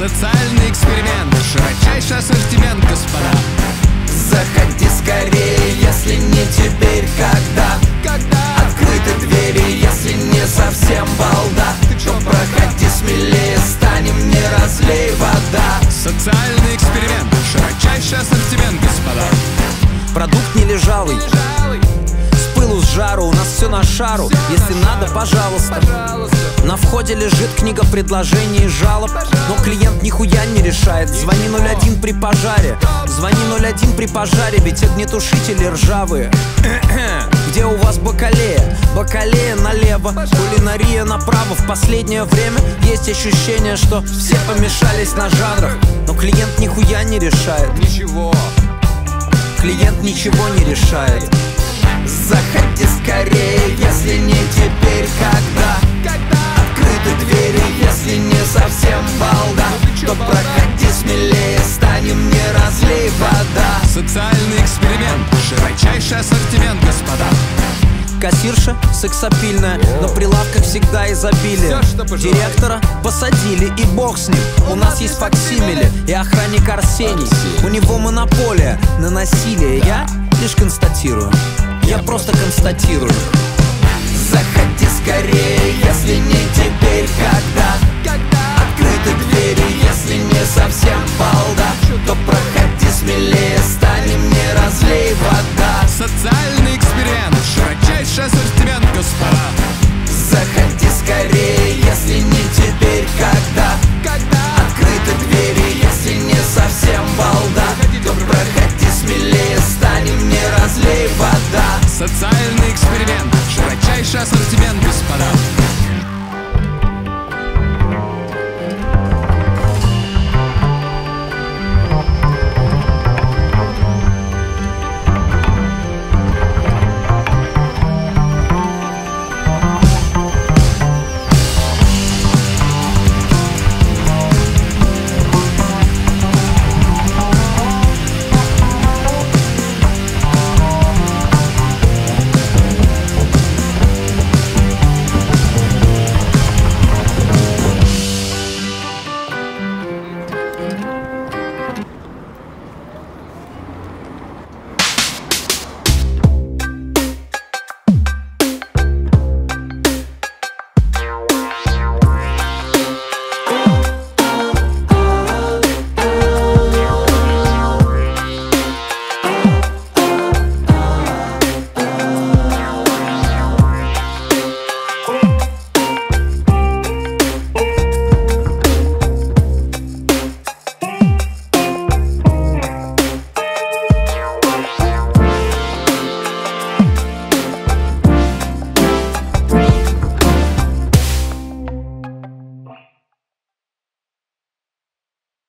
Социальный эксперимент, широчайший ассортимент, господа. Заходи скорее, если не теперь, когда открыты двери, если не совсем балда, то проходи смелее, станем, не разлей вода. Социальный эксперимент, широчайший ассортимент, господа. Продукт не лежалый, с пылу с жару, у нас все на шару. Если надо, пожалуйста. На входе лежит книга предложений и жалоб, но клиент нихуя не решает. Звони 01 при пожаре, звони 01 при пожаре, ведь огнетушители ржавые. Где у вас бакалея? Бакалея налево, кулинария направо. В последнее время есть ощущение, что все помешались на жанрах, но клиент нихуя не решает. Ничего. Клиент ничего не решает. Заходи скорее, если не теперь, когда открыты двери, если не совсем балда, то проходи смелее, станем, не разлей вода. Социальный эксперимент, широчайший ассортимент, господа. Кассирша сексапильная, на прилавках всегда изобилие. Директора посадили, и бог с ним. У нас есть факсимиле и охранник Арсений. У него монополия на насилие. Я лишь констатирую, я просто констатирую. Заходи скорее, если не теперь, когда открыты двери, если не совсем балда, то проходи смелее, станем, не разлей вода. Социальный эксперимент, широчайший ассортимент, господа. Заходи скорее, если не теперь, когда открыты двери, если не совсем балда, то проходи смелее, станем, не разлей вода. Социальный эксперимент, широчайший ассортимент, господа.